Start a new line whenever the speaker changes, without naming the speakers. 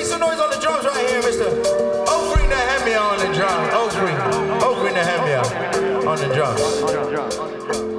some noise on the drums right here, Mr. Oak Green to hand me on the drums. Oak Green to hand me on the drums.